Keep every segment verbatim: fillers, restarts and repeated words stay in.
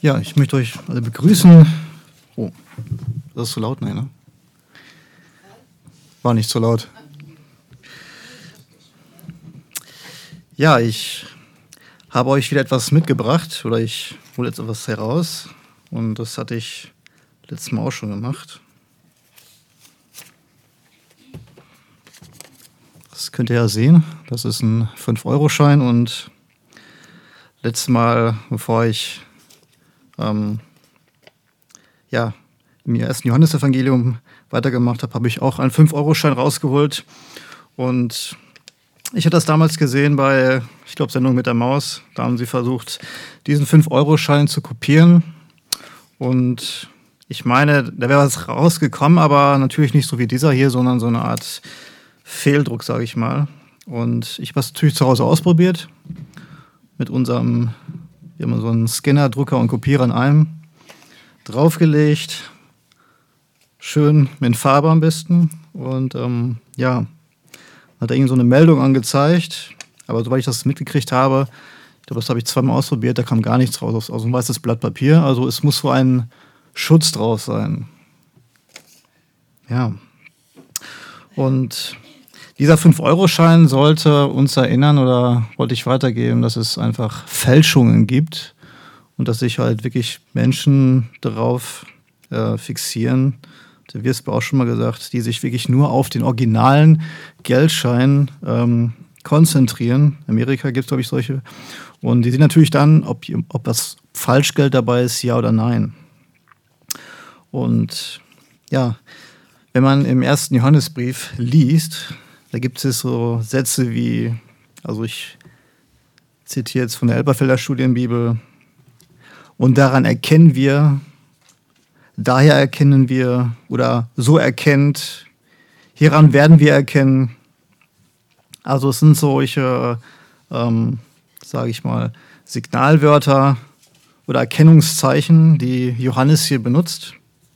Ja, ich möchte euch alle begrüßen. Oh, das ist zu laut, nein, ne? War nicht so laut. Ja, ich habe euch wieder etwas mitgebracht oder ich hole jetzt etwas heraus und das hatte ich letztes Mal auch schon gemacht. Das könnt ihr ja sehen, das ist ein fünf Euro Schein und letztes Mal, bevor ich ähm, ja, im ersten Johannesevangelium weitergemacht habe, habe ich auch einen fünf Euro Schein rausgeholt und ich hatte das damals gesehen bei, ich glaube, Sendung mit der Maus. Da haben sie versucht, diesen fünf Euro Schein zu kopieren. Und ich meine, da wäre was rausgekommen, aber natürlich nicht so wie dieser hier, sondern so eine Art Fehldruck, sage ich mal. Und ich habe das natürlich zu Hause ausprobiert. Mit unserem, wir haben so einen Scanner, Drucker und Kopierer in einem. Draufgelegt. Schön mit Farbe am besten. Und ähm, ja, hat er irgendwie so eine Meldung angezeigt, aber soweit ich das mitgekriegt habe, ich glaube, das habe ich zweimal ausprobiert, da kam gar nichts raus aus ein weißes Blatt Papier. Also es muss so ein Schutz drauf sein. Ja. Und dieser fünf Euro Schein sollte uns erinnern oder wollte ich weitergeben, dass es einfach Fälschungen gibt und dass sich halt wirklich Menschen darauf äh, fixieren, der Wirsbe auch schon mal gesagt, die sich wirklich nur auf den originalen Geldschein ähm, konzentrieren. In Amerika gibt es, glaube ich, solche. Und die sehen natürlich dann, ob, ob das Falschgeld dabei ist, ja oder nein. Und ja, wenn man im ersten Johannesbrief liest, da gibt es so Sätze wie, also ich zitiere jetzt von der Elberfelder Studienbibel, und daran erkennen wir, daher erkennen wir oder so erkennt, hieran werden wir erkennen. Also es sind solche, ähm, sage ich mal, Signalwörter oder Erkennungszeichen, die Johannes hier benutzt.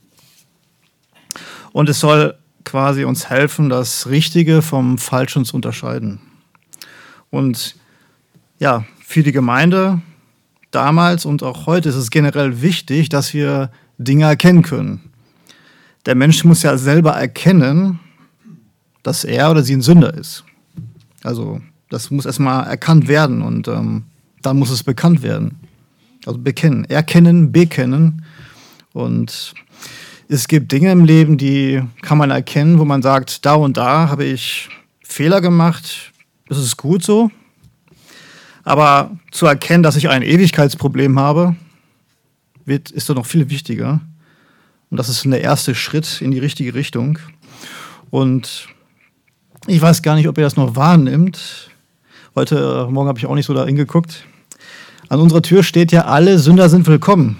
Und es soll quasi uns helfen, das Richtige vom Falschen zu unterscheiden. Und ja, für die Gemeinde damals und auch heute ist es generell wichtig, dass wir Dinge erkennen können. Der Mensch muss ja selber erkennen, dass er oder sie ein Sünder ist. Also das muss erstmal erkannt werden und ähm, dann muss es bekannt werden. Also bekennen, erkennen, bekennen. Und es gibt Dinge im Leben, die kann man erkennen, wo man sagt, da und da habe ich Fehler gemacht, das ist gut so. Aber zu erkennen, dass ich ein Ewigkeitsproblem habe, wird, ist doch noch viel wichtiger. Und das ist der erste Schritt in die richtige Richtung. Und ich weiß gar nicht, ob ihr das noch wahrnimmt. Heute Morgen habe ich auch nicht so da hingeguckt. An unserer Tür steht ja, alle Sünder sind willkommen.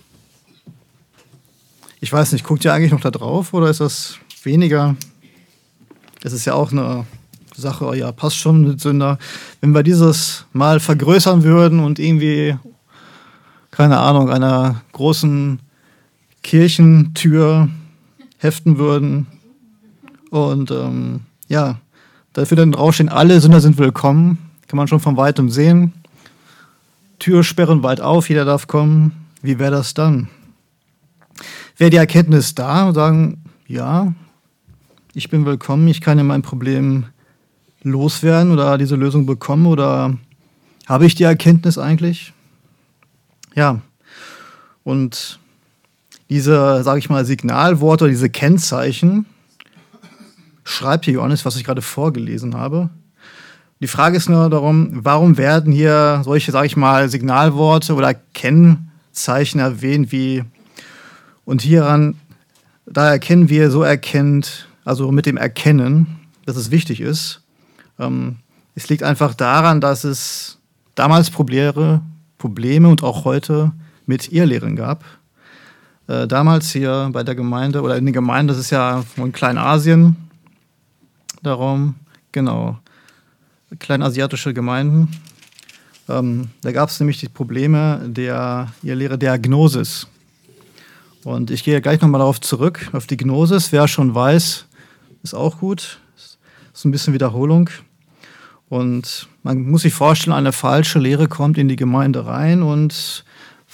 Ich weiß nicht, guckt ihr eigentlich noch da drauf oder ist das weniger? Das ist ja auch eine Sache, oh ja, passt schon mit Sünder. Wenn wir dieses mal vergrößern würden und irgendwie, keine Ahnung, einer großen Kirchentür heften würden und ähm, ja, dafür dann draufstehen, alle Sünder sind willkommen, kann man schon von weitem sehen. Tür sperren weit auf, jeder darf kommen. Wie wäre das dann? Wäre die Erkenntnis da und sagen, ja, ich bin willkommen, ich kann ja mein Problem loswerden oder diese Lösung bekommen oder habe ich die Erkenntnis eigentlich? Ja, und diese, sage ich mal, Signalworte, diese Kennzeichen, schreibt hier Johannes, was ich gerade vorgelesen habe. Die Frage ist nur darum, warum werden hier solche, sage ich mal, Signalworte oder Kennzeichen erwähnt wie, und hieran, da erkennen wir, so erkennt, also mit dem Erkennen, dass es wichtig ist. Ähm, es liegt einfach daran, dass es damals Probleme, Probleme und auch heute mit Irrlehren gab. Äh, damals hier bei der Gemeinde oder in den Gemeinden, das ist ja von Kleinasien, darum, genau, kleinasiatische Gemeinden. Ähm, da gab es nämlich die Probleme der Irrlehre der Gnosis. Und ich gehe gleich nochmal darauf zurück, auf die Gnosis. Wer schon weiß, ist auch gut. Das ist ein bisschen Wiederholung. Und man muss sich vorstellen, eine falsche Lehre kommt in die Gemeinde rein und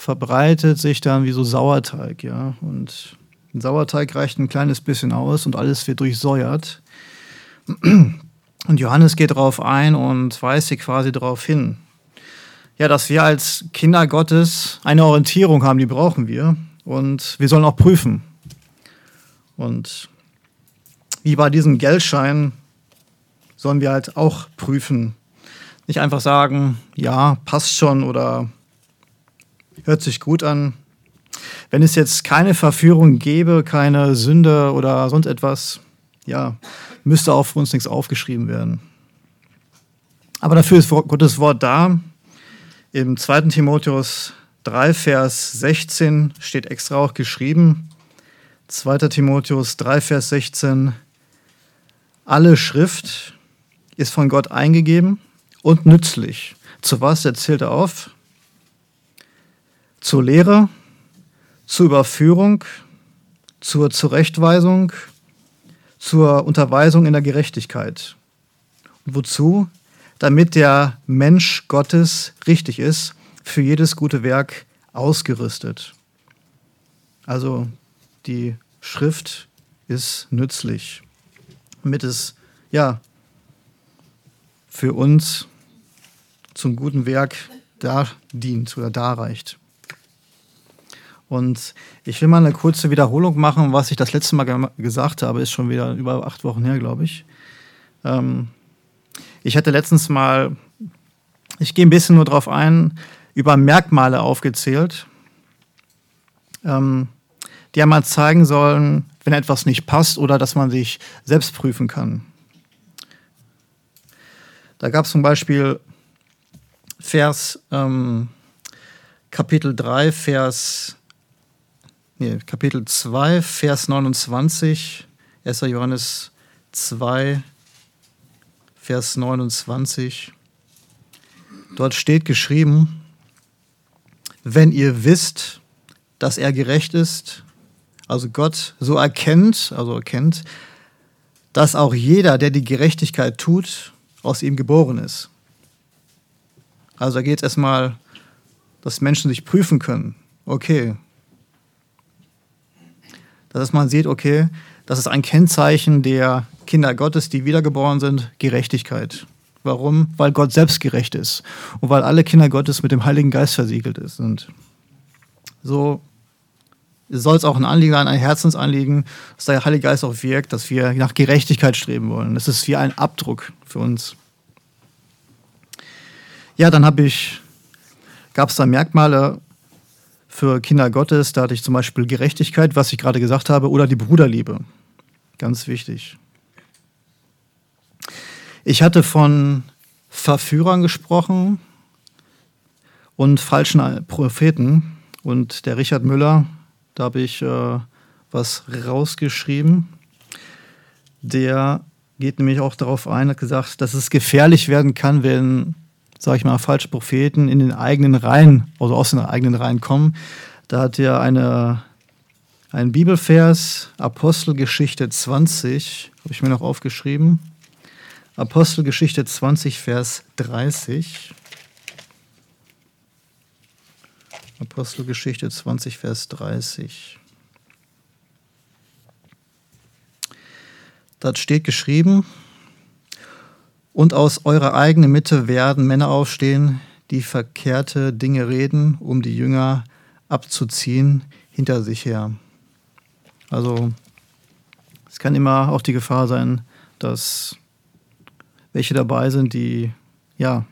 verbreitet sich dann wie so Sauerteig, ja. Und ein Sauerteig reicht ein kleines bisschen aus und alles wird durchsäuert. Und Johannes geht darauf ein und weist sie quasi darauf hin. Ja, dass wir als Kinder Gottes eine Orientierung haben, die brauchen wir. Und wir sollen auch prüfen. Und wie bei diesem Geldschein sollen wir halt auch prüfen. Nicht einfach sagen, ja, passt schon oder hört sich gut an. Wenn es jetzt keine Verführung gäbe, keine Sünde oder sonst etwas, ja, müsste auch für uns nichts aufgeschrieben werden. Aber dafür ist Gottes Wort da. Im zweiten Timotheus drei, Vers sechzehn steht extra auch geschrieben. zweiter Timotheus drei, Vers sechzehn. Alle Schrift ist von Gott eingegeben und nützlich. Zu was? Er zählt er auf? Zur Lehre, zur Überführung, zur Zurechtweisung, zur Unterweisung in der Gerechtigkeit. Und wozu? Damit der Mensch Gottes richtig ist, für jedes gute Werk ausgerüstet. Also die Schrift ist nützlich, damit es ja für uns zum guten Werk da dient oder da reicht. Und ich will mal eine kurze Wiederholung machen, was ich das letzte Mal ge- gesagt habe, ist schon wieder über acht Wochen her, glaube ich. Ähm, ich hatte letztens mal, ich gehe ein bisschen nur drauf ein, über Merkmale aufgezählt, ähm, die einmal zeigen sollen, wenn etwas nicht passt oder dass man sich selbst prüfen kann. Da gab es zum Beispiel Vers, ähm, Kapitel drei, Vers Nee, Kapitel zwei, Vers neunundzwanzig, erster Johannes zwei, Vers neunundzwanzig. Dort steht geschrieben, wenn ihr wisst, dass er gerecht ist, also Gott so erkennt, also erkennt, dass auch jeder, der die Gerechtigkeit tut, aus ihm geboren ist. Also da geht es erstmal, dass Menschen sich prüfen können. Okay, dass man sieht, okay, das ist ein Kennzeichen der Kinder Gottes, die wiedergeboren sind, Gerechtigkeit. Warum? Weil Gott selbst gerecht ist und weil alle Kinder Gottes mit dem Heiligen Geist versiegelt sind. So soll es auch ein Anliegen sein, ein Herzensanliegen, dass der Heilige Geist auch wirkt, dass wir nach Gerechtigkeit streben wollen. Das ist wie ein Abdruck für uns. Ja, dann habe ich, gab es da Merkmale für Kinder Gottes, da hatte ich zum Beispiel Gerechtigkeit, was ich gerade gesagt habe, oder die Bruderliebe. Ganz wichtig. Ich hatte von Verführern gesprochen und falschen Propheten. Und der Richard Müller, da habe ich äh, was rausgeschrieben. Der geht nämlich auch darauf ein, hat gesagt, dass es gefährlich werden kann, wenn, sage ich mal, falsche Propheten in den eigenen Reihen, also aus den eigenen Reihen kommen. Da hat er eine, einen Bibelvers, Apostelgeschichte zwanzig, habe ich mir noch aufgeschrieben. Apostelgeschichte zwanzig, Vers dreißig. Apostelgeschichte zwanzig, Vers dreißig. Da steht geschrieben, und aus eurer eigenen Mitte werden Männer aufstehen, die verkehrte Dinge reden, um die Jünger abzuziehen hinter sich her. Also es kann immer auch die Gefahr sein, dass welche dabei sind, die ja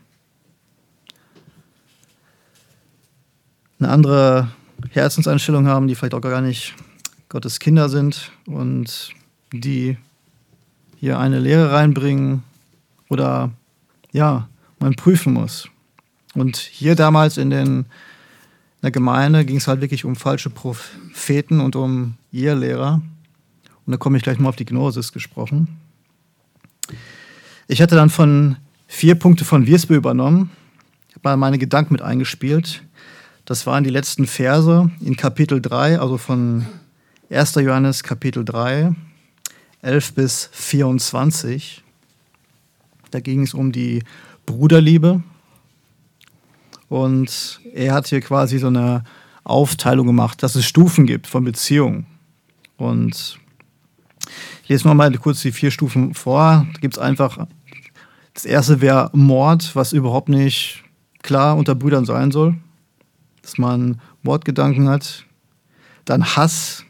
eine andere Herzenseinstellung haben, die vielleicht auch gar nicht Gottes Kinder sind und die hier eine Lehre reinbringen oder ja, man prüfen muss. Und hier damals in, den, in der Gemeinde ging es halt wirklich um falsche Propheten und um Irrlehrer. Und da komme ich gleich mal auf die Gnosis gesprochen. Ich hatte dann von vier Punkte von Wiersbe übernommen, habe mal meine Gedanken mit eingespielt. Das waren die letzten Verse in Kapitel drei, also von erster Johannes Kapitel drei, elf bis vierundzwanzig. Da ging es um die Bruderliebe. Und er hat hier quasi so eine Aufteilung gemacht, dass es Stufen gibt von Beziehungen. Und ich lese noch mal kurz die vier Stufen vor. Da gibt es einfach, das erste wäre Mord, was überhaupt nicht klar unter Brüdern sein soll, dass man Mordgedanken hat. Dann Hass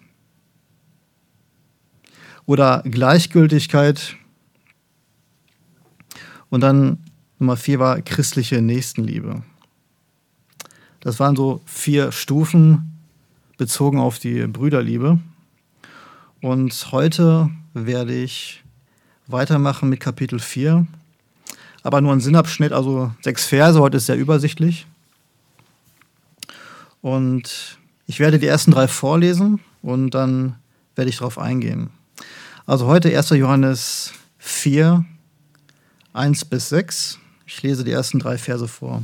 oder Gleichgültigkeit. Und dann Nummer vier war christliche Nächstenliebe. Das waren so vier Stufen bezogen auf die Brüderliebe. Und heute werde ich weitermachen mit Kapitel vier. Aber nur ein Sinnabschnitt, also sechs Verse. Heute ist sehr übersichtlich. Und ich werde die ersten drei vorlesen und dann werde ich darauf eingehen. Also heute erster Johannes vier, eins bis sechs. Ich lese die ersten drei Verse vor.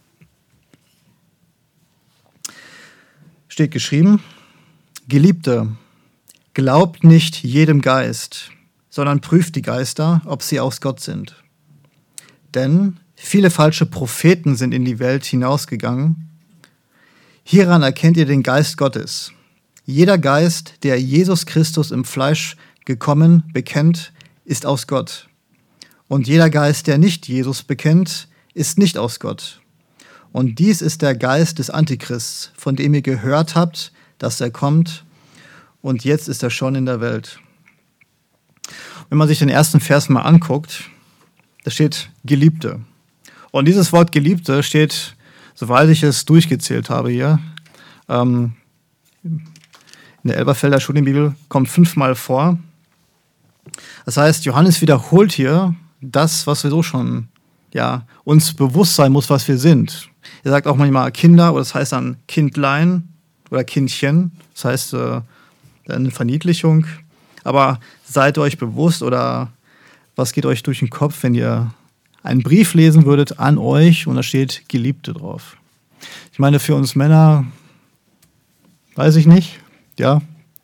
Steht geschrieben: Geliebte, glaubt nicht jedem Geist, sondern prüft die Geister, ob sie aus Gott sind. Denn viele falsche Propheten sind in die Welt hinausgegangen. Hieran erkennt ihr den Geist Gottes. Jeder Geist, der Jesus Christus im Fleisch gekommen bekennt, ist aus Gott. Und jeder Geist, der nicht Jesus bekennt, ist nicht aus Gott. Und dies ist der Geist des Antichrists, von dem ihr gehört habt, dass er kommt. Und jetzt ist er schon in der Welt. Wenn man sich den ersten Vers mal anguckt, da steht Geliebte. Und dieses Wort Geliebte steht, soweit ich es durchgezählt habe hier, ähm, in der Elberfelder Studienbibel kommt fünfmal vor. Das heißt, Johannes wiederholt hier das, was wir so schon, ja, uns bewusst sein muss, was wir sind. Er sagt auch manchmal Kinder, oder das heißt dann Kindlein oder Kindchen. Das heißt äh, eine Verniedlichung. Aber seid ihr euch bewusst, oder was geht euch durch den Kopf, wenn ihr einen Brief lesen würdet an euch und da steht Geliebte drauf? Ich meine, für uns Männer, weiß ich nicht, ja.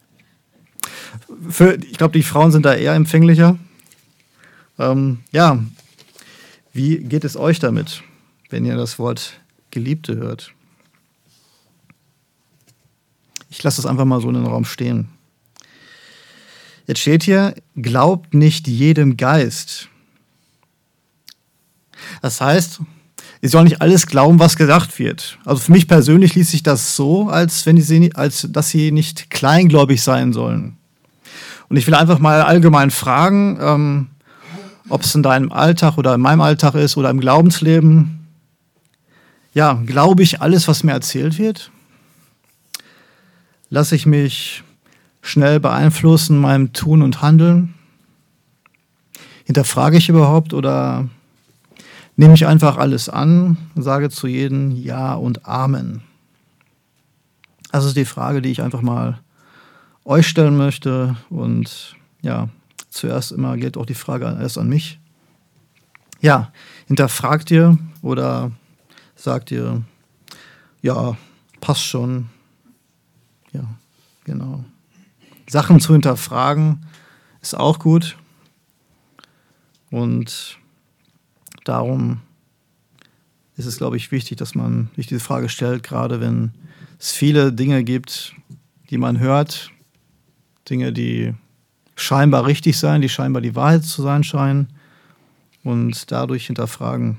Für, ich glaube, die Frauen sind da eher empfänglicher. Ähm, ja, wie geht es euch damit, wenn ihr das Wort Geliebte hört? Ich lasse das einfach mal so in den Raum stehen. Jetzt steht hier, glaubt nicht jedem Geist. Das heißt, ihr sollt nicht alles glauben, was gesagt wird. Also für mich persönlich liest sich das so, als, wenn sie, als dass sie nicht kleingläubig sein sollen. Und ich will einfach mal allgemein fragen, ähm, ob es in deinem Alltag oder in meinem Alltag ist oder im Glaubensleben. Ja, glaube ich alles, was mir erzählt wird? Lasse ich mich schnell beeinflussen in meinem Tun und Handeln? Hinterfrage ich überhaupt oder nehme ich einfach alles an und sage zu jedem Ja und Amen? Das ist die Frage, die ich einfach mal euch stellen möchte. Und ja, zuerst immer geht auch die Frage erst an mich. Ja, hinterfragt ihr oder sagt ihr, ja, passt schon. Ja, genau. Sachen zu hinterfragen ist auch gut. Und darum ist es, glaube ich, wichtig, dass man sich diese Frage stellt, gerade wenn es viele Dinge gibt, die man hört, Dinge, die scheinbar richtig sein, die scheinbar die Wahrheit zu sein scheinen, und dadurch hinterfragen.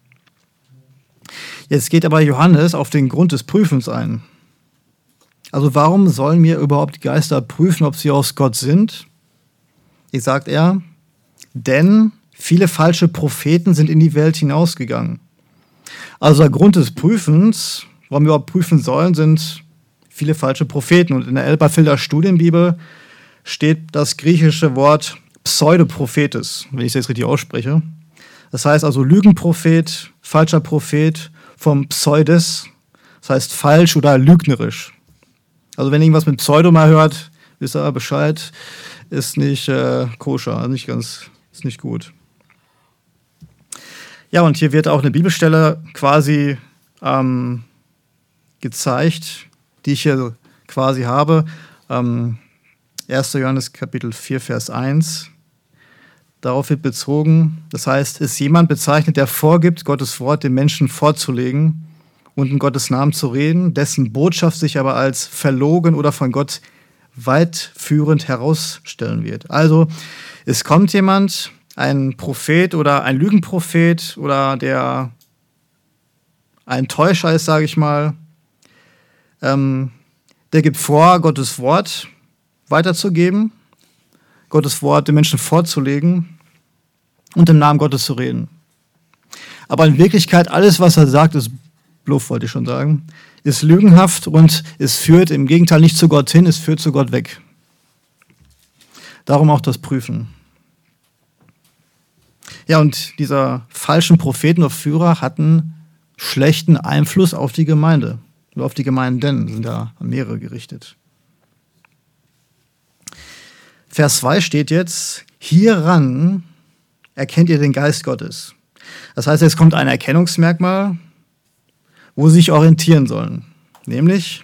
Jetzt geht aber Johannes auf den Grund des Prüfens ein. Also warum sollen wir überhaupt die Geister prüfen, ob sie aus Gott sind? Hier sagt er, denn viele falsche Propheten sind in die Welt hinausgegangen. Also der Grund des Prüfens, warum wir überhaupt prüfen sollen, sind viele falsche Propheten. Und in der Elberfelder Studienbibel steht das griechische Wort Pseudoprophetes, wenn ich es jetzt richtig ausspreche. Das heißt also Lügenprophet, falscher Prophet vom Pseudes, das heißt falsch oder lügnerisch. Also wenn irgendwas mit Pseudo mal hört, wisst ihr Bescheid, ist nicht äh, koscher, nicht ganz, ist nicht gut. Ja, und hier wird auch eine Bibelstelle quasi ähm, gezeigt, die ich hier quasi habe. Ähm, erster Johannes Kapitel vier, Vers eins. Darauf wird bezogen, das heißt, ist jemand bezeichnet, der vorgibt, Gottes Wort den Menschen vorzulegen und in Gottes Namen zu reden, dessen Botschaft sich aber als verlogen oder von Gott weitführend herausstellen wird. Also es kommt jemand, ein Prophet oder ein Lügenprophet oder der ein Täuscher ist, sage ich mal, ähm, der gibt vor, Gottes Wort weiterzugeben, Gottes Wort den Menschen vorzulegen und im Namen Gottes zu reden. Aber in Wirklichkeit, alles, was er sagt, ist Bluff, wollte ich schon sagen, ist lügenhaft und es führt im Gegenteil nicht zu Gott hin, es führt zu Gott weg. Darum auch das Prüfen. Ja, und dieser falschen Propheten oder Führer hatten schlechten Einfluss auf die Gemeinde. Nur auf die Gemeinden sind da mehrere gerichtet. Vers zwei steht jetzt, hieran erkennt ihr den Geist Gottes. Das heißt, es kommt ein Erkennungsmerkmal, wo sie sich orientieren sollen. Nämlich,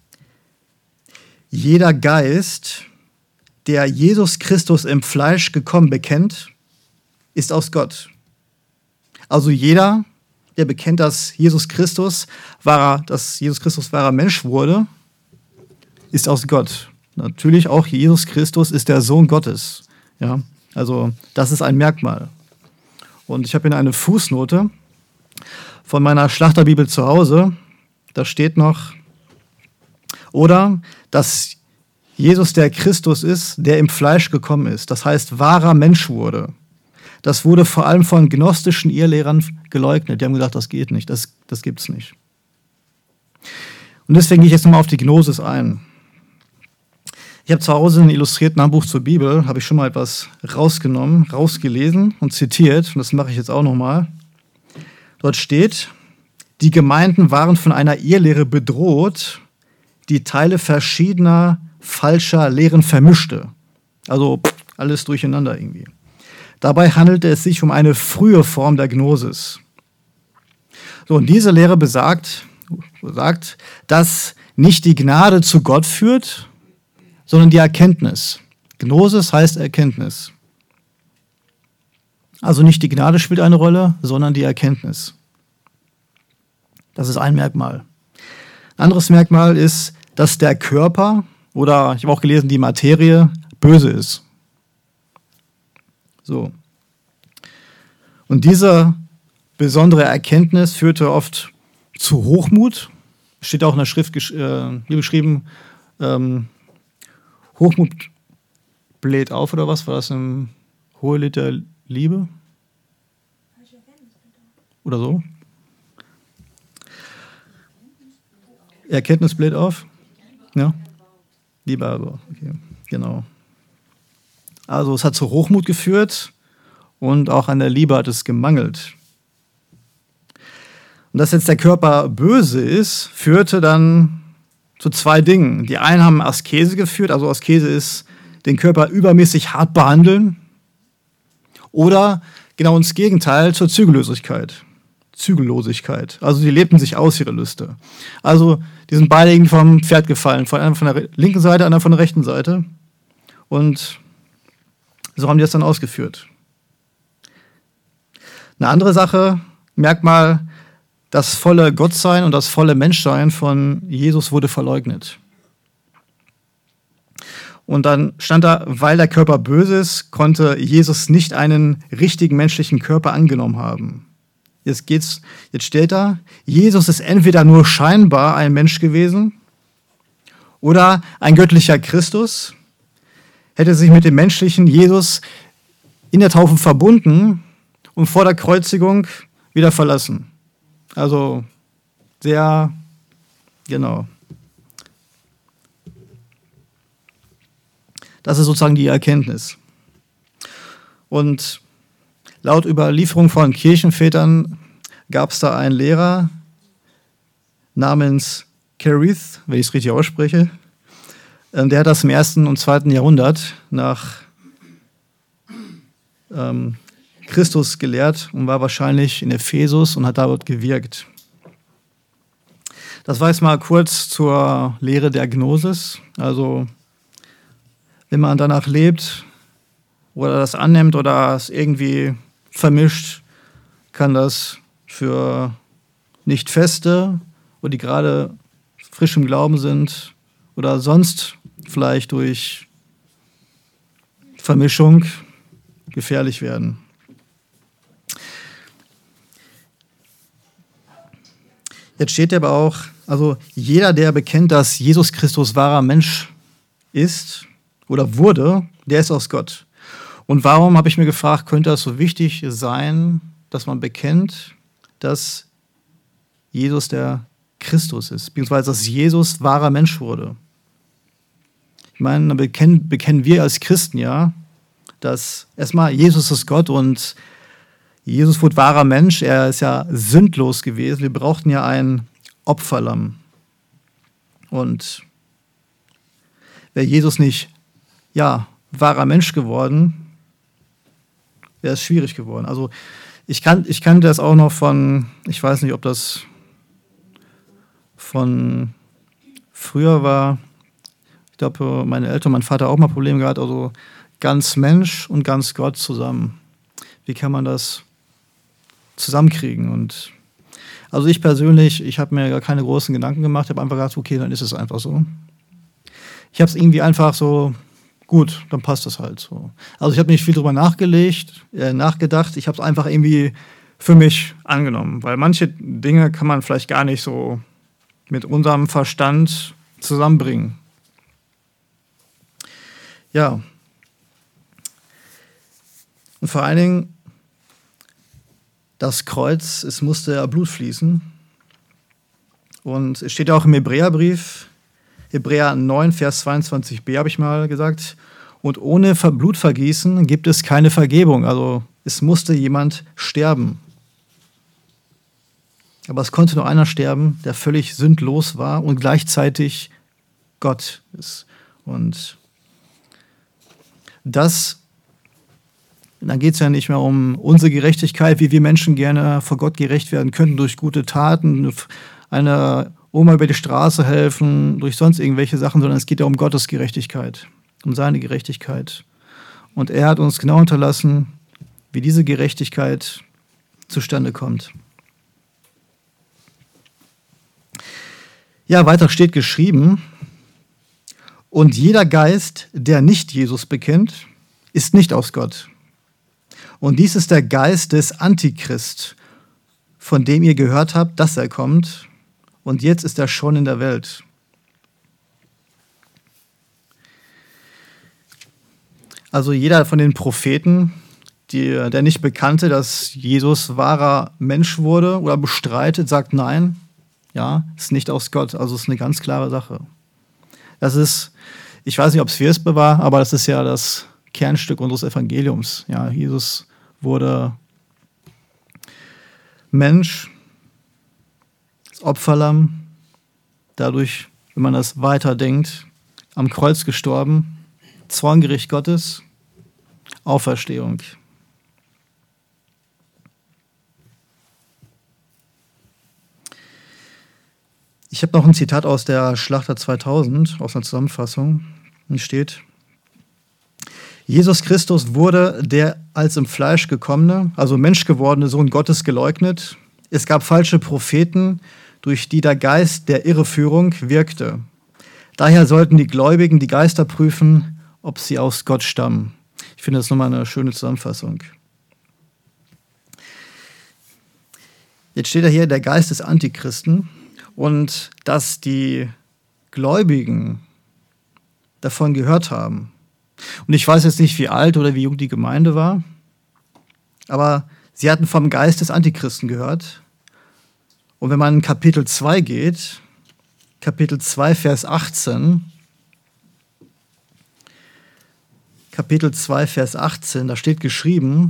jeder Geist, der Jesus Christus im Fleisch gekommen bekennt, ist aus Gott. Also jeder, der bekennt, dass Jesus Christus wahrer, dass Jesus Christus wahrer Mensch wurde, ist aus Gott. Natürlich auch Jesus Christus ist der Sohn Gottes. Ja, also das ist ein Merkmal. Und ich habe hier eine Fußnote von meiner Schlachterbibel zu Hause. Da steht noch, oder dass Jesus der Christus ist, der im Fleisch gekommen ist. Das heißt, wahrer Mensch wurde. Das wurde vor allem von gnostischen Irrlehrern geleugnet. Die haben gesagt, das geht nicht, das, das gibt es nicht. Und deswegen gehe ich jetzt nochmal auf die Gnosis ein. Ich habe zu Hause ein illustrierten Handbuch zur Bibel, habe ich schon mal etwas rausgenommen, rausgelesen und zitiert. Und das mache ich jetzt auch nochmal. Dort steht, die Gemeinden waren von einer Irrlehre bedroht, die Teile verschiedener falscher Lehren vermischte. Also alles durcheinander irgendwie. Dabei handelte es sich um eine frühe Form der Gnosis. So, und diese Lehre besagt, besagt, dass nicht die Gnade zu Gott führt, sondern die Erkenntnis. Gnosis heißt Erkenntnis. Also nicht die Gnade spielt eine Rolle, sondern die Erkenntnis. Das ist ein Merkmal. Ein anderes Merkmal ist, dass der Körper, oder ich habe auch gelesen, die Materie, böse ist. So. Und diese besondere Erkenntnis führte oft zu Hochmut. Steht auch in der Schrift äh, hier beschrieben, ähm, Hochmut bläht auf, oder was? War das im Hohelied der Liebe? Oder so? Erkenntnis bläht auf? Ja? Liebe aber, okay, genau. Also es hat zu Hochmut geführt und auch an der Liebe hat es gemangelt. Und dass jetzt der Körper böse ist, führte dann zu zwei Dingen. Die einen haben Askese geführt, also Askese ist den Körper übermäßig hart behandeln. Oder genau ins Gegenteil, zur Zügellosigkeit. Zügellosigkeit. Also die lebten sich aus, ihre Lüste. Also die sind beide irgendwie vom Pferd gefallen. Von einer von der linken Seite, einer von der rechten Seite. Und so haben die das dann ausgeführt. Eine andere Sache, Merkmal, das volle Gottsein und das volle Menschsein von Jesus wurde verleugnet. Und dann stand da, weil der Körper böse ist, konnte Jesus nicht einen richtigen menschlichen Körper angenommen haben. Jetzt geht's, jetzt steht da, Jesus ist entweder nur scheinbar ein Mensch gewesen oder ein göttlicher Christus, hätte sich mit dem menschlichen Jesus in der Taufe verbunden und vor der Kreuzigung wieder verlassen. Also sehr, genau. Das ist sozusagen die Erkenntnis. Und laut Überlieferung von Kirchenvätern gab es da einen Lehrer namens Kerith, wenn ich es richtig ausspreche. Der hat das im ersten und zweiten Jahrhundert nach ähm, Christus gelehrt und war wahrscheinlich in Ephesus und hat dort gewirkt. Das war jetzt mal kurz zur Lehre der Gnosis. Also wenn man danach lebt oder das annimmt oder es irgendwie vermischt, kann das für nicht feste, oder die gerade frisch im Glauben sind oder sonst vielleicht durch Vermischung gefährlich werden. Jetzt steht aber auch, also jeder, der bekennt, dass Jesus Christus wahrer Mensch ist oder wurde, der ist aus Gott. Und warum, habe ich mir gefragt, könnte das so wichtig sein, dass man bekennt, dass Jesus der Christus ist, beziehungsweise dass Jesus wahrer Mensch wurde? Ich meine, dann bekennen, bekennen wir als Christen ja, dass erstmal Jesus ist Gott und Jesus wurde wahrer Mensch, er ist ja sündlos gewesen. Wir brauchten ja ein Opferlamm. Und wäre Jesus nicht, ja, wahrer Mensch geworden, wäre es schwierig geworden. Also ich, kann, ich kannte das auch noch von, ich weiß nicht, ob das von früher war. Ich glaube, meine Eltern, mein Vater auch mal Probleme gehabt, also ganz Mensch und ganz Gott zusammen. Wie kann man das zusammenkriegen? Und also ich persönlich, ich habe mir gar keine großen Gedanken gemacht, habe einfach gedacht, okay, dann ist es einfach so. Ich habe es irgendwie einfach so, gut, dann passt das halt so. Also ich habe nicht viel drüber nachgelegt, äh, nachgedacht, ich habe es einfach irgendwie für mich angenommen, weil manche Dinge kann man vielleicht gar nicht so mit unserem Verstand zusammenbringen. Ja. Und vor allen Dingen das Kreuz, es musste ja Blut fließen. Und es steht ja auch im Hebräerbrief, Hebräer neun, Vers zweiundzwanzig b habe ich mal gesagt, und ohne Blutvergießen gibt es keine Vergebung. Also es musste jemand sterben. Aber es konnte nur einer sterben, der völlig sündlos war und gleichzeitig Gott ist. Und das, dann geht es ja nicht mehr um unsere Gerechtigkeit, wie wir Menschen gerne vor Gott gerecht werden könnten durch gute Taten, einer Oma über die Straße helfen, durch sonst irgendwelche Sachen, sondern es geht ja um Gottes Gerechtigkeit, um seine Gerechtigkeit. Und er hat uns genau hinterlassen, wie diese Gerechtigkeit zustande kommt. Ja, weiter steht geschrieben, und jeder Geist, der nicht Jesus bekennt, ist nicht aus Gott. Und dies ist der Geist des Antichrist, von dem ihr gehört habt, dass er kommt, und jetzt ist er schon in der Welt. Also jeder von den Propheten, die, der nicht bekannte, dass Jesus wahrer Mensch wurde oder bestreitet, sagt nein, ja, ist nicht aus Gott. Also ist eine ganz klare Sache. Das ist, ich weiß nicht, ob es Vespe war, aber das ist ja das Kernstück unseres Evangeliums. Ja, Jesus wurde Mensch, das Opferlamm, dadurch, wenn man das weiterdenkt, am Kreuz gestorben, Zorngericht Gottes, Auferstehung. Ich habe noch ein Zitat aus der Schlachter zweitausend, aus einer Zusammenfassung. Hier steht: Jesus Christus wurde der als im Fleisch gekommene, also Mensch gewordene Sohn Gottes geleugnet. Es gab falsche Propheten, durch die der Geist der Irreführung wirkte. Daher sollten die Gläubigen die Geister prüfen, ob sie aus Gott stammen. Ich finde das nochmal eine schöne Zusammenfassung. Jetzt steht ja hier der Geist des Antichristen. Und dass die Gläubigen davon gehört haben. Und ich weiß jetzt nicht, wie alt oder wie jung die Gemeinde war, aber sie hatten vom Geist des Antichristen gehört. Und wenn man in Kapitel zwei geht, Kapitel zwei, Vers achtzehn, Kapitel zwei, Vers achtzehn, da steht geschrieben: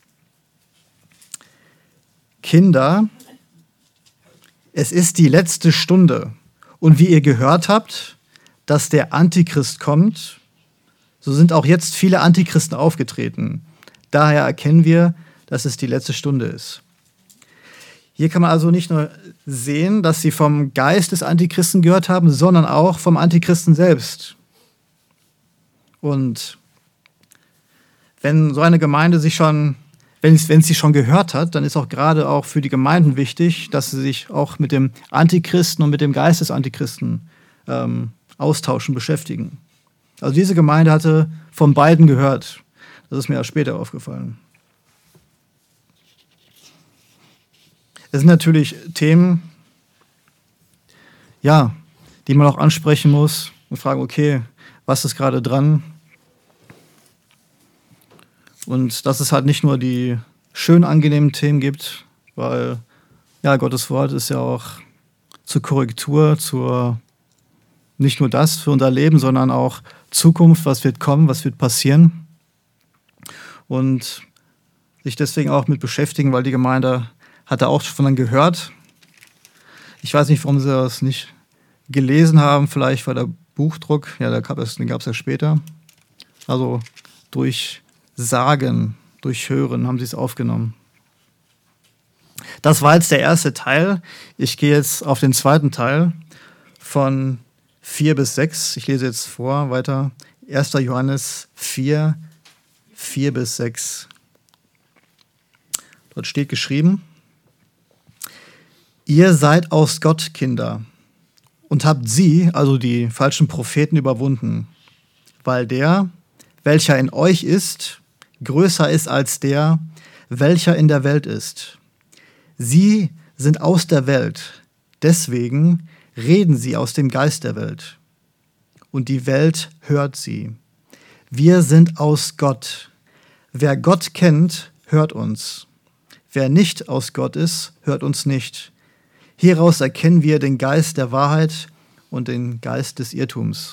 Kinder, es ist die letzte Stunde. Und wie ihr gehört habt, dass der Antichrist kommt, so sind auch jetzt viele Antichristen aufgetreten. Daher erkennen wir, dass es die letzte Stunde ist. Hier kann man also nicht nur sehen, dass sie vom Geist des Antichristen gehört haben, sondern auch vom Antichristen selbst. Und wenn so eine Gemeinde sich schon wenn es, wenn sie schon gehört hat, dann ist auch gerade auch für die Gemeinden wichtig, dass sie sich auch mit dem Antichristen und mit dem Geist des Antichristen ähm, austauschen, beschäftigen. Also diese Gemeinde hatte von beiden gehört. Das ist mir erst später aufgefallen. Es sind natürlich Themen, ja, die man auch ansprechen muss und fragen, okay, was ist gerade dran? Und dass es halt nicht nur die schön angenehmen Themen gibt, weil ja, Gottes Wort ist ja auch zur Korrektur, zur nicht nur das für unser Leben, sondern auch Zukunft, was wird kommen, was wird passieren. Und sich deswegen auch mit beschäftigen, weil die Gemeinde hat da auch von dann gehört. Ich weiß nicht, warum sie das nicht gelesen haben, vielleicht war der Buchdruck, ja, den gab es ja später. Also durch Sagen, durch Hören haben sie es aufgenommen. Das war jetzt der erste Teil. Ich gehe jetzt auf den zweiten Teil von vier bis sechs. Ich lese jetzt vor, weiter. erster Johannes vier, vier bis sechs. Dort steht geschrieben: Ihr seid aus Gott Kinder und habt sie, also die falschen Propheten, überwunden, weil der, welcher in euch ist, größer ist als der, welcher in der Welt ist. Sie sind aus der Welt, deswegen reden sie aus dem Geist der Welt. Und die Welt hört sie. Wir sind aus Gott. Wer Gott kennt, hört uns. Wer nicht aus Gott ist, hört uns nicht. Hieraus erkennen wir den Geist der Wahrheit und den Geist des Irrtums.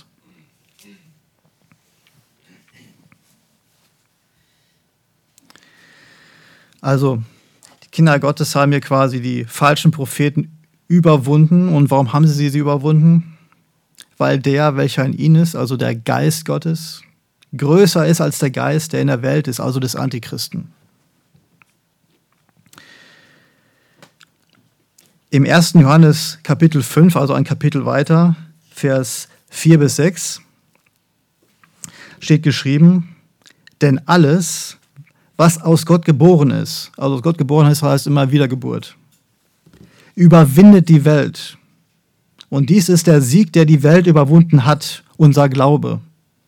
Also, die Kinder Gottes haben hier quasi die falschen Propheten überwunden. Und warum haben sie sie überwunden? Weil der, welcher in ihnen ist, also der Geist Gottes, größer ist als der Geist, der in der Welt ist, also des Antichristen. Im ersten Johannes Kapitel fünf, also ein Kapitel weiter, Vers vier bis sechs, steht geschrieben: Denn alles, was aus Gott geboren ist, also aus Gott geboren ist, heißt immer Wiedergeburt, überwindet die Welt. Und dies ist der Sieg, der die Welt überwunden hat, unser Glaube.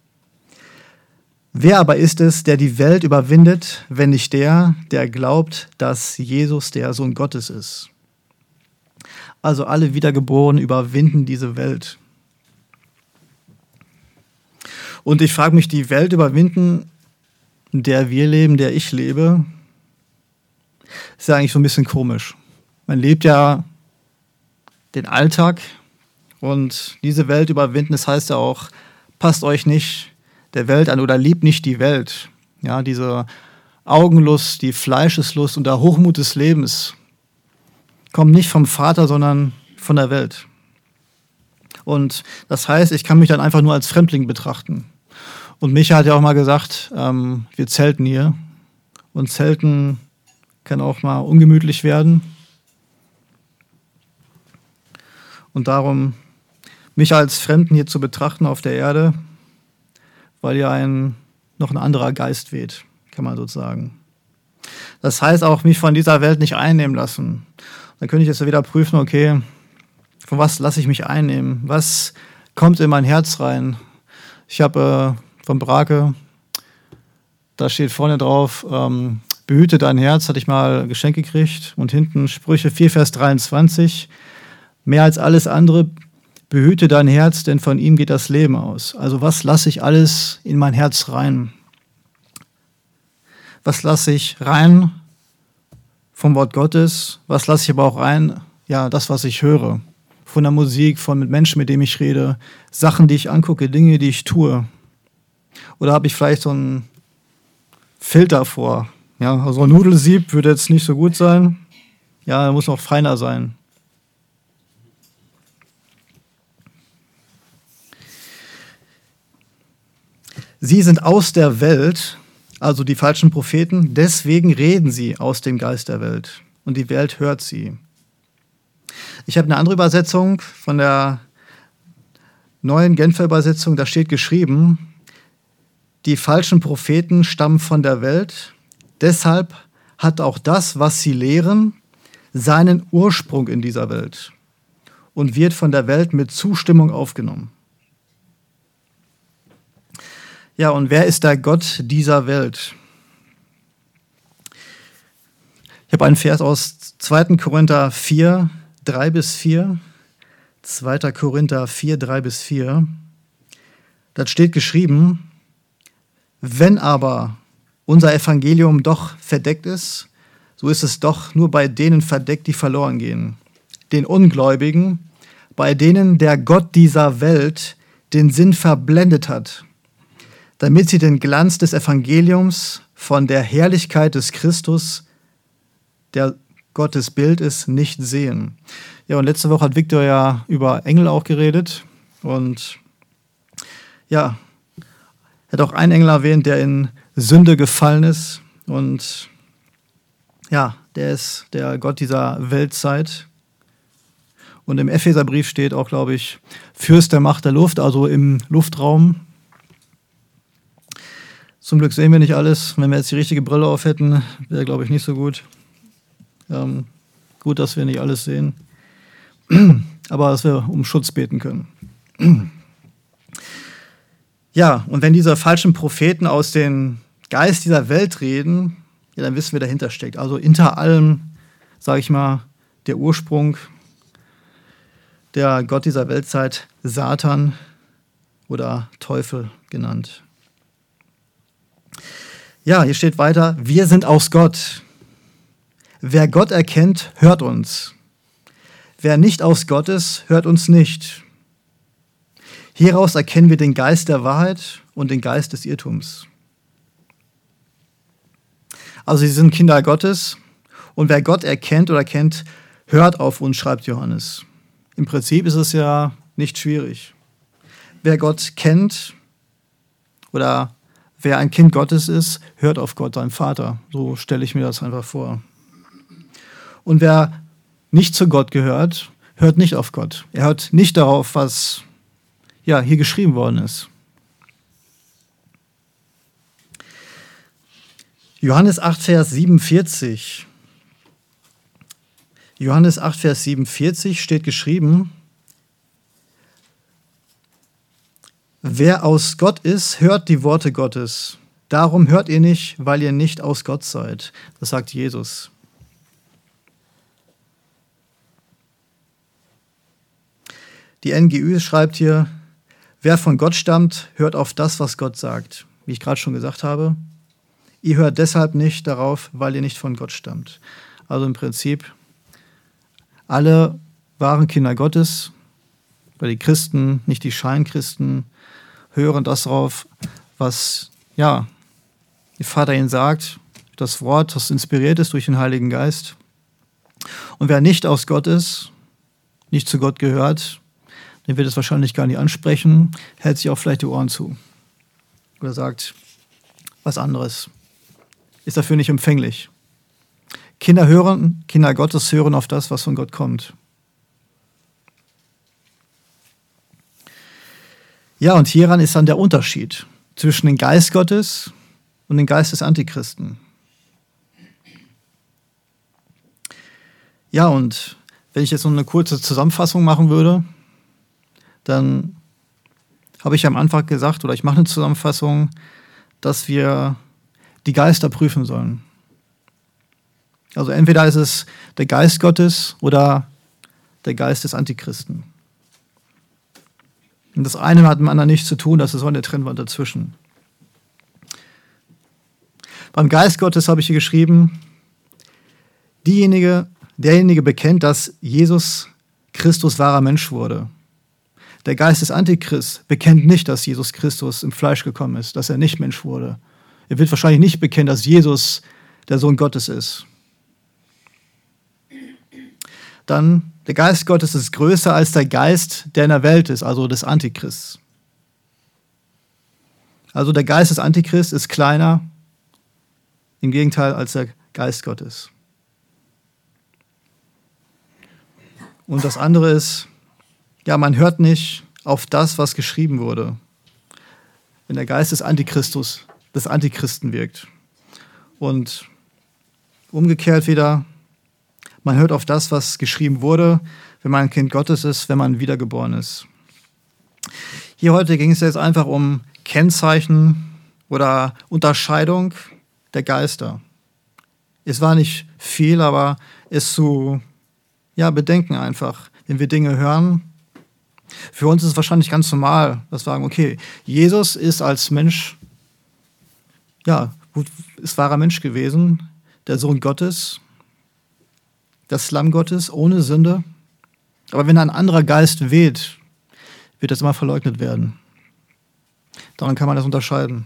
Wer aber ist es, der die Welt überwindet, wenn nicht der, der glaubt, dass Jesus der Sohn Gottes ist? Also alle Wiedergeborenen überwinden diese Welt. Und ich frage mich, die Welt überwinden, in der wir leben, in der ich lebe, ist ja eigentlich so ein bisschen komisch. Man lebt ja den Alltag und diese Welt überwinden, das heißt ja auch, passt euch nicht der Welt an oder liebt nicht die Welt. Ja, diese Augenlust, die Fleischeslust und der Hochmut des Lebens kommt nicht vom Vater, sondern von der Welt. Und das heißt, ich kann mich dann einfach nur als Fremdling betrachten. Und Micha hat ja auch mal gesagt, ähm, wir zelten hier. Und Zelten kann auch mal ungemütlich werden. Und darum, mich als Fremden hier zu betrachten auf der Erde, weil ja ein, noch ein anderer Geist weht, kann man sozusagen. Das heißt auch, mich von dieser Welt nicht einnehmen lassen. Dann könnte ich jetzt wieder prüfen, okay, von was lasse ich mich einnehmen? Was kommt in mein Herz rein? Ich habe äh, von Brake, da steht vorne drauf, ähm, behüte dein Herz, hatte ich mal geschenkt gekriegt. Und hinten Sprüche vier, Vers dreiundzwanzig. Mehr als alles andere, behüte dein Herz, denn von ihm geht das Leben aus. Also was lasse ich alles in mein Herz rein? Was lasse ich rein vom Wort Gottes? Was lasse ich aber auch rein? Ja, das, was ich höre. Von der Musik, von mit Menschen, mit denen ich rede, Sachen, die ich angucke, Dinge, die ich tue. Oder habe ich vielleicht so einen Filter vor? Ja, also ein Nudelsieb würde jetzt nicht so gut sein. Ja, er muss noch feiner sein. Sie sind aus der Welt, also die falschen Propheten, deswegen reden sie aus dem Geist der Welt. Und die Welt hört sie. Ich habe eine andere Übersetzung von der neuen Genfer Übersetzung, da steht geschrieben, die falschen Propheten stammen von der Welt, deshalb hat auch das, was sie lehren, seinen Ursprung in dieser Welt und wird von der Welt mit Zustimmung aufgenommen. Ja, und wer ist der Gott dieser Welt? Ich habe einen Vers aus zweiter Korinther vier, drei bis vier. zweiter Korinther vier, drei bis vier. Da steht geschrieben: Wenn aber unser Evangelium doch verdeckt ist, so ist es doch nur bei denen verdeckt, die verloren gehen, den Ungläubigen, bei denen der Gott dieser Welt den Sinn verblendet hat, damit sie den Glanz des Evangeliums von der Herrlichkeit des Christus, der Gottes Bild ist, nicht sehen. Ja, und letzte Woche hat Victor ja über Engel auch geredet. Und ja, er hat auch einen Engel erwähnt, der in Sünde gefallen ist. Und ja, der ist der Gott dieser Weltzeit. Und im Epheserbrief steht auch, glaube ich, Fürst der Macht der Luft, also im Luftraum. Zum Glück sehen wir nicht alles. Wenn wir jetzt die richtige Brille auf hätten, wäre, glaube ich, nicht so gut. Ähm, gut, dass wir nicht alles sehen. Aber dass wir um Schutz beten können. Ja, und wenn diese falschen Propheten aus dem Geist dieser Welt reden, ja, dann wissen wir, dahinter steckt. Also hinter allem, sage ich mal, der Ursprung, der Gott dieser Weltzeit, Satan oder Teufel genannt. Ja, hier steht weiter: Wir sind aus Gott. Wer Gott erkennt, hört uns. Wer nicht aus Gott ist, hört uns nicht. Hieraus erkennen wir den Geist der Wahrheit und den Geist des Irrtums. Also sie sind Kinder Gottes und wer Gott erkennt oder kennt, hört auf uns, schreibt Johannes. Im Prinzip ist es ja nicht schwierig. Wer Gott kennt oder wer ein Kind Gottes ist, hört auf Gott, seinen Vater. So stelle ich mir das einfach vor. Und wer nicht zu Gott gehört, hört nicht auf Gott. Er hört nicht darauf, was ja, hier geschrieben worden ist. Johannes acht, Vers siebenundvierzig. Johannes acht, Vers siebenundvierzig steht geschrieben: Wer aus Gott ist, hört die Worte Gottes. Darum hört ihr nicht, weil ihr nicht aus Gott seid. Das sagt Jesus. Die N G Ü schreibt hier: Wer von Gott stammt, hört auf das, was Gott sagt. Wie ich gerade schon gesagt habe. Ihr hört deshalb nicht darauf, weil ihr nicht von Gott stammt. Also im Prinzip, alle wahren Kinder Gottes, weil die Christen, nicht die Scheinchristen, hören das darauf, was ja, der Vater ihnen sagt, das Wort, das inspiriert ist durch den Heiligen Geist. Und wer nicht aus Gott ist, nicht zu Gott gehört, der wird es wahrscheinlich gar nicht ansprechen, hält sich auch vielleicht die Ohren zu. Oder sagt was anderes. Ist dafür nicht empfänglich. Kinder hören, Kinder Gottes hören auf das, was von Gott kommt. Ja, und hieran ist dann der Unterschied zwischen dem Geist Gottes und dem Geist des Antichristen. Ja, und wenn ich jetzt noch eine kurze Zusammenfassung machen würde, dann habe ich am Anfang gesagt, oder ich mache eine Zusammenfassung, dass wir die Geister prüfen sollen. Also entweder ist es der Geist Gottes oder der Geist des Antichristen. Und das eine hat mit dem anderen nichts zu tun, das ist so eine Trennwand dazwischen. Beim Geist Gottes habe ich hier geschrieben: diejenige, derjenige bekennt, dass Jesus Christus wahrer Mensch wurde. Der Geist des Antichrist bekennt nicht, dass Jesus Christus im Fleisch gekommen ist, dass er nicht Mensch wurde. Er wird wahrscheinlich nicht bekennen, dass Jesus der Sohn Gottes ist. Dann, der Geist Gottes ist größer als der Geist, der in der Welt ist, also des Antichrists. Also der Geist des Antichrist ist kleiner, im Gegenteil, als der Geist Gottes. Und das andere ist, ja, man hört nicht auf das, was geschrieben wurde, wenn der Geist des Antichristus, des Antichristen wirkt. Und Umgekehrt wieder, man hört auf das, was geschrieben wurde, wenn man ein Kind Gottes ist, wenn man wiedergeboren ist. Hier heute ging es jetzt einfach um Kennzeichen oder Unterscheidung der Geister. Es war nicht viel, aber es zu ja, bedenken einfach, wenn wir Dinge hören. Für uns ist es wahrscheinlich ganz normal, dass wir sagen, okay, Jesus ist als Mensch, ja, ist wahrer Mensch gewesen, der Sohn Gottes, das Lamm Gottes ohne Sünde. Aber wenn ein anderer Geist weht, wird das immer verleugnet werden. Daran kann man das unterscheiden.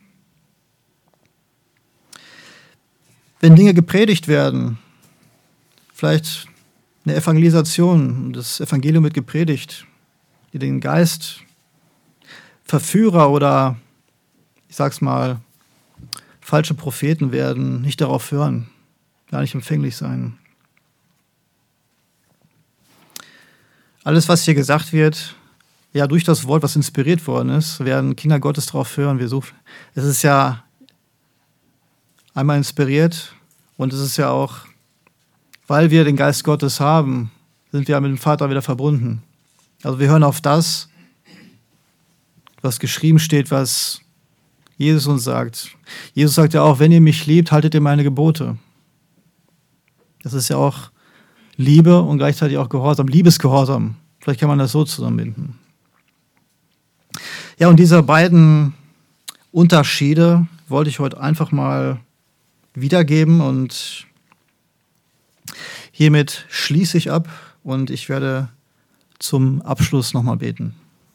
Wenn Dinge gepredigt werden, vielleicht eine Evangelisation, das Evangelium wird gepredigt, die den Geist Verführer oder, ich sag's mal, falsche Propheten werden nicht darauf hören, gar nicht empfänglich sein. Alles, was hier gesagt wird, ja, durch das Wort, was inspiriert worden ist, werden Kinder Gottes darauf hören. Wir suchen. Es ist ja einmal inspiriert und es ist ja auch, weil wir den Geist Gottes haben, sind wir mit dem Vater wieder verbunden. Also wir hören auf das, was geschrieben steht, was Jesus uns sagt. Jesus sagt ja auch, wenn ihr mich liebt, haltet ihr meine Gebote. Das ist ja auch Liebe und gleichzeitig auch Gehorsam, Liebesgehorsam. Vielleicht kann man das so zusammenbinden. Ja, und diese beiden Unterschiede wollte ich heute einfach mal wiedergeben und hiermit schließe ich ab und ich werde zum Abschluss nochmal beten.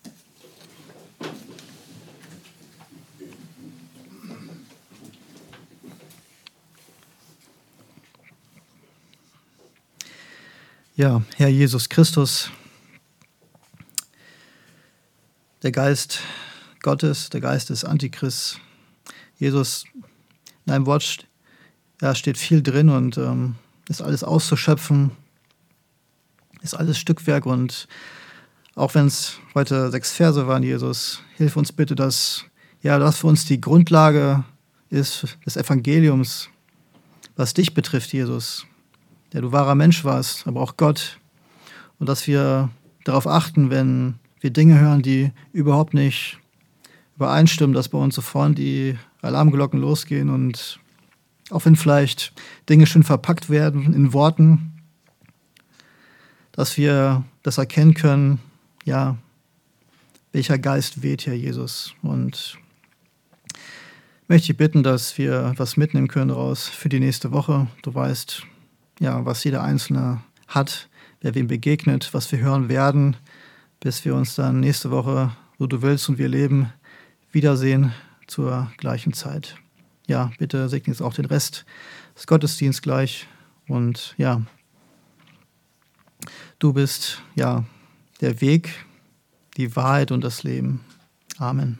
Ja, Herr Jesus Christus, der Geist Gottes, der Geist des Antichrists. Jesus, in deinem Wort ja, steht viel drin und ähm, ist alles auszuschöpfen, ist alles Stückwerk und auch wenn es heute sechs Verse waren, Jesus, hilf uns bitte, dass ja, das für uns die Grundlage ist des Evangeliums, was dich betrifft, Jesus, der du wahrer Mensch warst, aber auch Gott. Und dass wir darauf achten, wenn wir Dinge hören, die überhaupt nicht übereinstimmen, dass bei uns sofort die Alarmglocken losgehen und auch wenn vielleicht Dinge schön verpackt werden in Worten, dass wir das erkennen können, ja, welcher Geist weht, Herr Jesus. Und möchte ich bitten, dass wir was mitnehmen können daraus für die nächste Woche. Du weißt, ja, was jeder Einzelne hat, wer wem begegnet, was wir hören werden, bis wir uns dann nächste Woche, wo du willst und wir leben, wiedersehen zur gleichen Zeit. Ja, bitte segne jetzt auch den Rest des Gottesdienstes gleich. Und ja, du bist ja der Weg, die Wahrheit und das Leben. Amen.